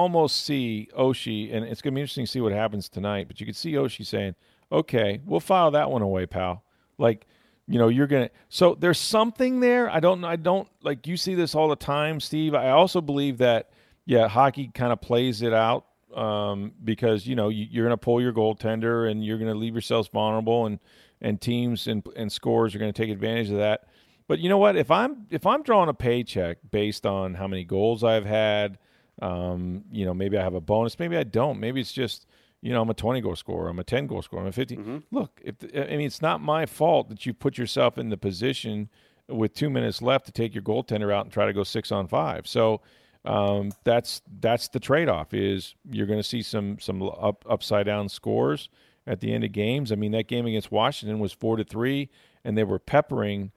Speaker 2: see Oshie, and it's going to be interesting to see what happens tonight, but you could see Oshie saying, okay, we'll file that one away, pal. Like, you're going to – so there's something there. I don't like, you see this all the time, Steve. I also believe that, hockey kind of plays it out because, you're going to pull your goaltender and you're going to leave yourselves vulnerable, and teams and scores are going to take advantage of that. But you know what? If I'm drawing a paycheck based on how many goals I've had, maybe I have a bonus, maybe I don't. Maybe it's just, I'm a 20-goal scorer, I'm a 10-goal scorer, I'm a 50. Mm-hmm. Look, it's not my fault that you put yourself in the position with 2 minutes left to take your goaltender out and try to go 6-on-5. So that's the trade-off. Is you're going to see some upside down scores at the end of games. I mean, that game against Washington was 4-3, and they were peppering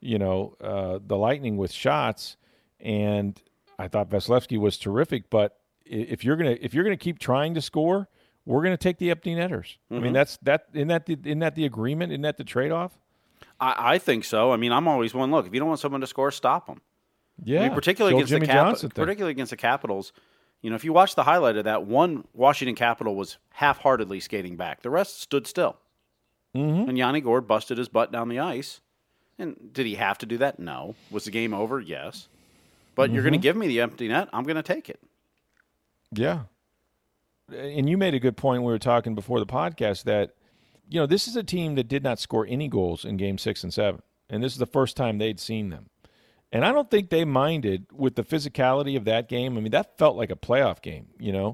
Speaker 2: the Lightning with shots, and I thought Vasilevsky was terrific. But if you're gonna keep trying to score, we're gonna take the empty netters. Mm-hmm. I mean, isn't that the agreement? Isn't that the trade-off?
Speaker 4: I think so. I mean, I'm always one. Look, if you don't want someone to score, stop them.
Speaker 2: Yeah,
Speaker 4: I mean, particularly against the Capitals. If you watch the highlight of that, one Washington Capital was half-heartedly skating back. The rest stood still.
Speaker 2: Mm-hmm.
Speaker 4: And Yanni Gourde busted his butt down the ice. And did he have to do that? No. Was the game over? Yes. But you're going to give me the empty net, I'm going to take it.
Speaker 2: Yeah. And you made a good point when we were talking before the podcast that, this is a team that did not score any goals in Game 6 and 7. And this is the first time they'd seen them. And I don't think they minded with the physicality of that game. I mean, that felt like a playoff game,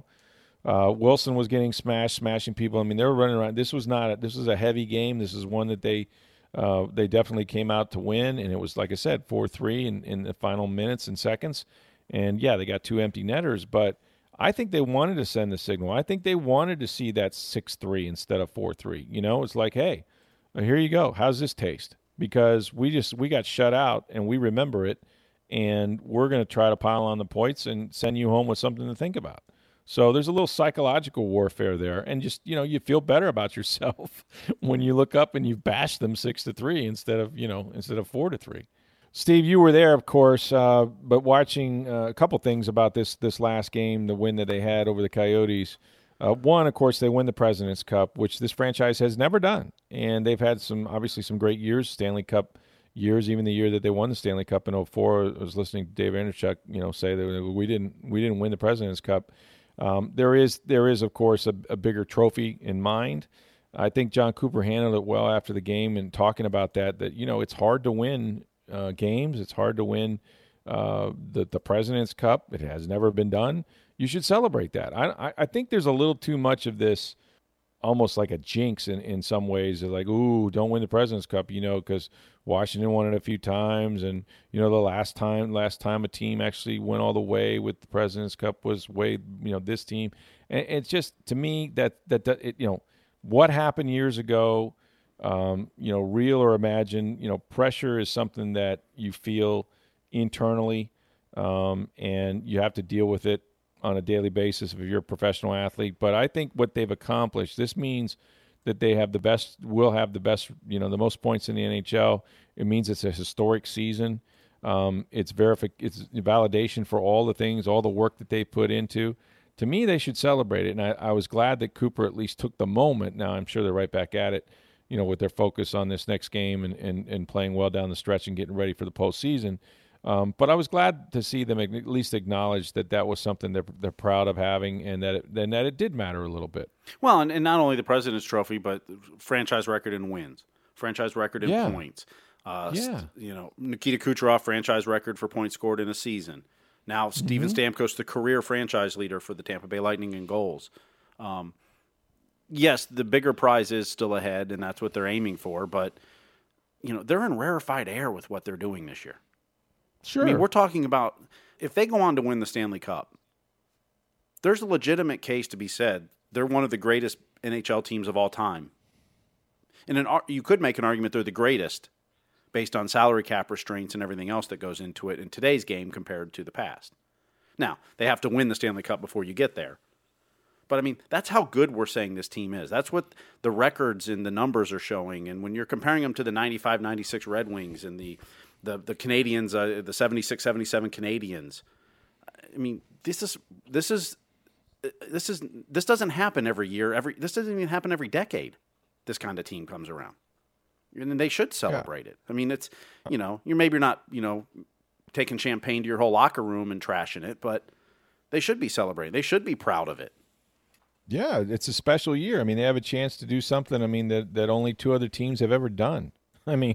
Speaker 2: Wilson was getting smashing people. I mean, they were running around. This was a heavy game. This is one that they definitely came out to win, and it was, like I said, 4-3 in the final minutes and seconds. And, they got 2 empty netters, but I think they wanted to send the signal. I think they wanted to see that 6-3 instead of 4-3. It's like, hey, here you go. How's this taste? Because we got shut out, and we remember it, and we're going to try to pile on the points and send you home with something to think about. So there's a little psychological warfare there, and just you feel better about yourself when you look up and you bash them 6-3 instead of 4-3. Steve, you were there, of course, but watching a couple things about this last game, the win that they had over the Coyotes. One, of course, they win the President's Cup, which this franchise has never done, and they've had some great years, Stanley Cup years, even the year that they won the Stanley Cup in 2004. I was listening to Dave Andreychuk, say that we didn't win the President's Cup. There is, of course, a bigger trophy in mind. I think John Cooper handled it well after the game and talking about that it's hard to win games. It's hard to win the President's Cup. It has never been done. You should celebrate that. I think there's a little too much of this, almost like a jinx in some ways. They're like, ooh, don't win the President's Cup, because Washington won it a few times, and the last time a team actually went all the way with the President's Cup was this team. And it's just, to me, that what happened years ago, real or imagined, pressure is something that you feel internally, and you have to deal with it on a daily basis if you're a professional athlete. But I think what they've accomplished, this means that they have will have the best, the most points in the NHL. It means it's a historic season. It's validation for all the things, all the work that they put into. To me, they should celebrate it. And I was glad that Cooper at least took the moment. Now I'm sure they're right back at it, with their focus on this next game and playing well down the stretch and getting ready for the postseason. But I was glad to see them at least acknowledge that was something they're proud of having, and that it did matter a little bit.
Speaker 4: Well, and not only the President's Trophy, but franchise record in wins, franchise record in points. Nikita Kucherov, franchise record for points scored in a season. Now, Steven Stamkos, the career franchise leader for the Tampa Bay Lightning in goals. Yes, the bigger prize is still ahead, and that's what they're aiming for. But, they're in rarefied air with what they're doing this year.
Speaker 2: Sure.
Speaker 4: I mean, we're talking about if they go on to win the Stanley Cup, there's a legitimate case to be said they're one of the greatest NHL teams of all time. And you could make an argument they're the greatest based on salary cap restraints and everything else that goes into it in today's game compared to the past. Now, they have to win the Stanley Cup before you get there. But, I mean, that's how good we're saying this team is. That's what the records and the numbers are showing. And when you're comparing them to the 95-96 Red Wings and the Canadians, the 76-77 Canadians, I mean, this doesn't happen every year. This doesn't even happen every decade. This kind of team comes around. And they should celebrate it. I mean, it's, you're not, taking champagne to your whole locker room and trashing it, but they should be celebrating. They should be proud of it.
Speaker 2: Yeah, it's a special year. I mean, they have a chance to do something, that only two other teams have ever done. I mean,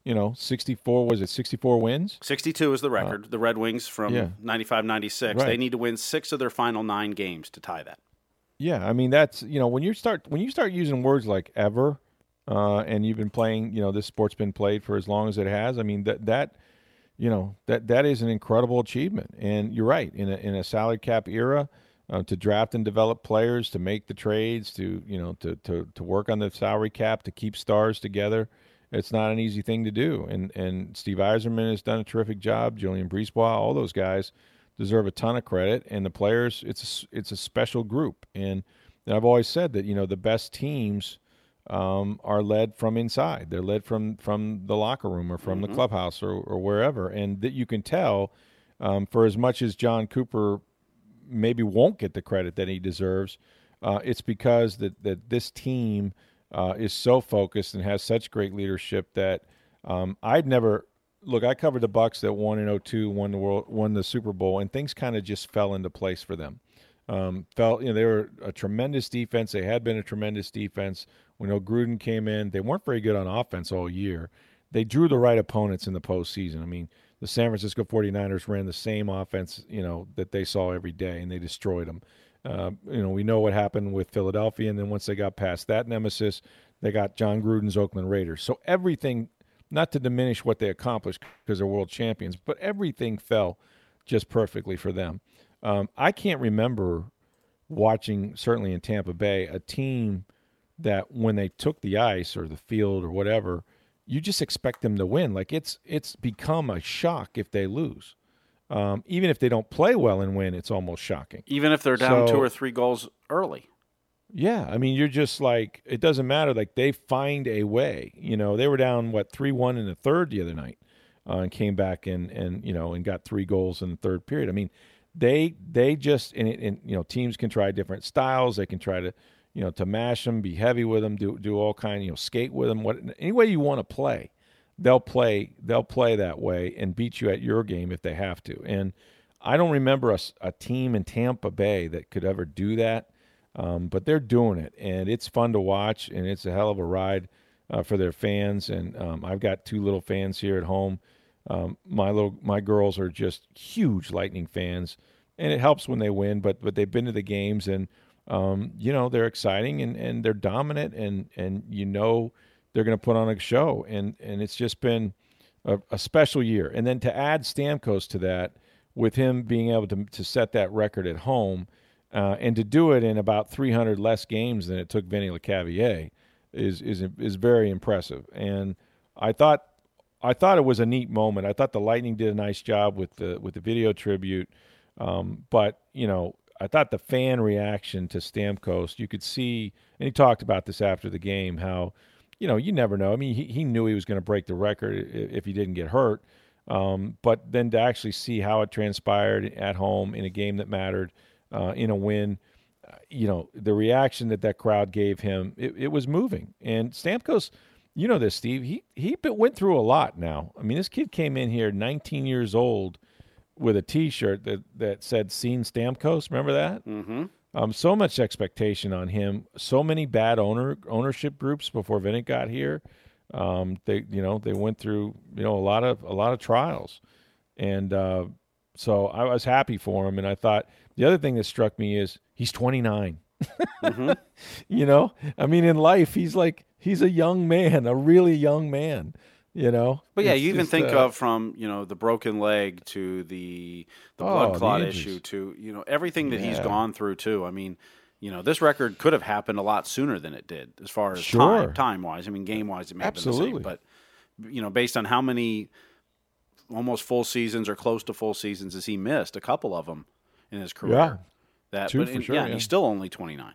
Speaker 2: 64 wins?
Speaker 4: 62 is the record. The Red Wings from 95-96.
Speaker 2: Right.
Speaker 4: They need to win 6 of their final 9 games to tie that.
Speaker 2: Yeah, I mean, that's, when you start using words like ever, and you've been playing, this sport's been played for as long as it has. I mean, that is an incredible achievement. And you're right, in a salary cap era, to draft and develop players, to make the trades, to work on the salary cap, to keep stars together, it's not an easy thing to do. And Steve Yzerman has done a terrific job. Julien Brisebois, all those guys deserve a ton of credit. And the players, it's a special group. And I've always said that the best teams are led from inside. They're led from the locker room or from the clubhouse or wherever. And that you can tell, for as much as John Cooper maybe won't get the credit that he deserves, it's because that this team is so focused and has such great leadership that I covered the Bucks that won in 2002, won the Super Bowl, and things kind of just fell into place for them. They were a tremendous defense. They had been a tremendous defense. When Gruden came in, they weren't very good on offense all year. They drew the right opponents in the postseason. I mean, the San Francisco 49ers ran the same offense, that they saw every day, and they destroyed them. We know what happened with Philadelphia, and then once they got past that nemesis, they got John Gruden's Oakland Raiders. So everything, not to diminish what they accomplished because they're world champions, but everything fell just perfectly for them. I can't remember watching, certainly in Tampa Bay, a team that when they took the ice or the field or whatever, you just expect them to win. Like it's become a shock if they lose. Even if they don't play well and win, it's almost shocking.
Speaker 4: Even if they're down 2 or 3 goals early.
Speaker 2: Yeah, I mean, you're just like, it doesn't matter. Like, they find a way. They were down, 3-1 in the third the other night, and came back and got 3 goals in the third period. I mean, they just, and teams can try different styles. They can try to, to mash them, be heavy with them, do all kind, skate with them. Any way you want to play. They'll play that way and beat you at your game if they have to. And I don't remember a team in Tampa Bay that could ever do that, but they're doing it, and it's fun to watch, and it's a hell of a ride for their fans. And I've got 2 little fans here at home. My girls are just huge Lightning fans, and it helps when they win. But they've been to the games, and they're exciting and they're dominant, and they're going to put on a show, and it's just been a special year. And then to add Stamkos to that, with him being able to set that record at home, and to do it in about 300 less games than it took Vinny Lecavalier is very impressive. And I thought it was a neat moment. I thought the Lightning did a nice job with the video tribute, but I thought the fan reaction to Stamkos, you could see, and he talked about this after the game, how you never know. I mean, he knew he was going to break the record if he didn't get hurt. But then to actually see how it transpired at home in a game that mattered, in a win, the reaction that crowd gave him, it was moving. And Stamkos, you know this, Steve. He went through a lot now. I mean, this kid came in here 19 years old with a T-shirt that said "Seen Stamkos." Remember that? Mm-hmm. So much expectation on him. So many bad ownership groups before Vinik got here. They went through a lot of trials, and so I was happy for him. And I thought the other thing that struck me is he's 29. Mm-hmm. I mean, in life, he's a young man, a really young man.
Speaker 4: But yeah, you even think of from the broken leg to the blood clot issue to everything that he's gone through too. I mean, this record could have happened a lot sooner than it did as far as time wise. I mean, game wise, it may have been the same, but based on how many almost full seasons or close to full seasons has he missed, a couple of them in his career. He's still only 29.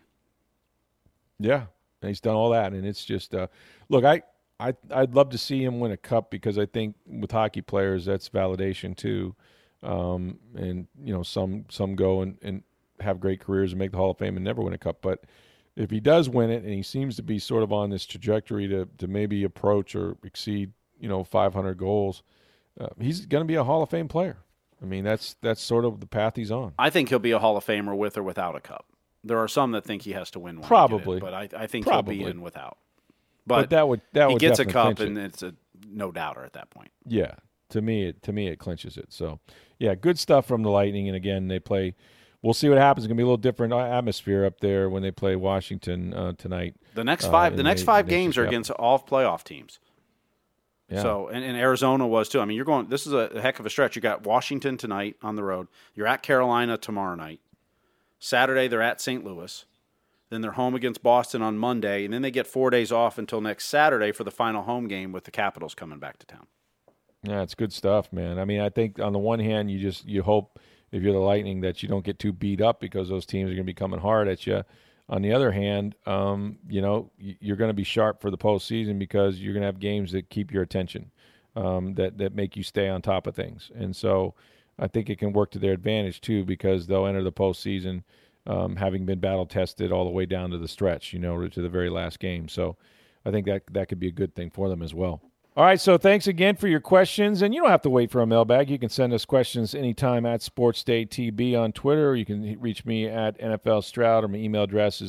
Speaker 2: Yeah, and he's done all that, and it's just look, I'd love to see him win a cup because I think with hockey players that's validation too, and some go and have great careers and make the Hall of Fame and never win a cup. But if he does win it, and he seems to be sort of on this trajectory to maybe approach or exceed 500 goals, he's going to be a Hall of Fame player. I mean, that's sort of the path he's on.
Speaker 4: I think he'll be a Hall of Famer with or without a cup. There are some that think he has to win one.
Speaker 2: Probably.
Speaker 4: But I think he'll be in without.
Speaker 2: But that would
Speaker 4: he gets a cup, and it's a no doubter at that point.
Speaker 2: Yeah, to me it clinches it. So, yeah, good stuff from the Lightning. And again, they play. We'll see what happens. It's gonna be a little different atmosphere up there when they play Washington tonight.
Speaker 4: The next five games are against all playoff teams. Yeah. So and Arizona was too. I mean, this is a heck of a stretch. You got Washington tonight on the road. You're at Carolina tomorrow night. Saturday they're at St. Louis. Then they're home against Boston on Monday, and then they get 4 days off until next Saturday for the final home game with the Capitals coming back to town.
Speaker 2: Yeah, it's good stuff, man. I mean, I think on the one hand, you hope if you're the Lightning that you don't get too beat up because those teams are going to be coming hard at you. On the other hand, you're going to be sharp for the postseason because you're going to have games that keep your attention, that make you stay on top of things. And so I think it can work to their advantage too because they'll enter the postseason having been battle tested all the way down to the stretch, to the very last game. So I think that could be a good thing for them as well. All right, so thanks again for your questions. And you don't have to wait for a mailbag. You can send us questions anytime at SportsDayTB on Twitter. Or you can reach me at NFL Stroud, or my email address is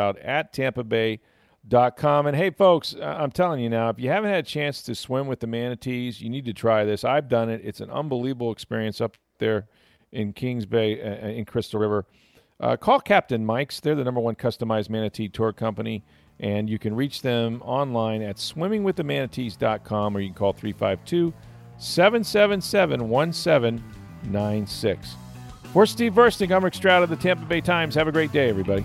Speaker 2: rstroud@tampabay.com. And, hey, folks, I'm telling you now, if you haven't had a chance to swim with the manatees, you need to try this. I've done it. It's an unbelievable experience up there in Kings Bay in Crystal River. Call Captain Mike's. They're the #1 customized manatee tour company. And you can reach them online at swimmingwiththemanatees.com, or you can call 352-777-1796. For Steve Versnick, I'm Rick Stroud of the Tampa Bay Times. Have a great day, everybody.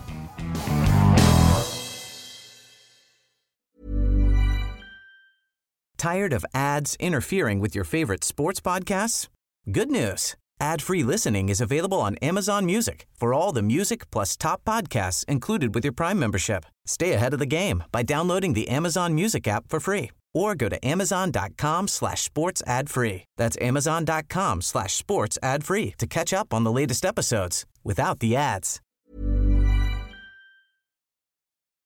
Speaker 7: Tired of ads interfering with your favorite sports podcasts? Good news. Ad-free listening is available on Amazon Music for all the music plus top podcasts included with your Prime membership. Stay ahead of the game by downloading the Amazon Music app for free or go to amazon.com/sports ad free. That's amazon.com/sports ad free to catch up on the latest episodes without the ads.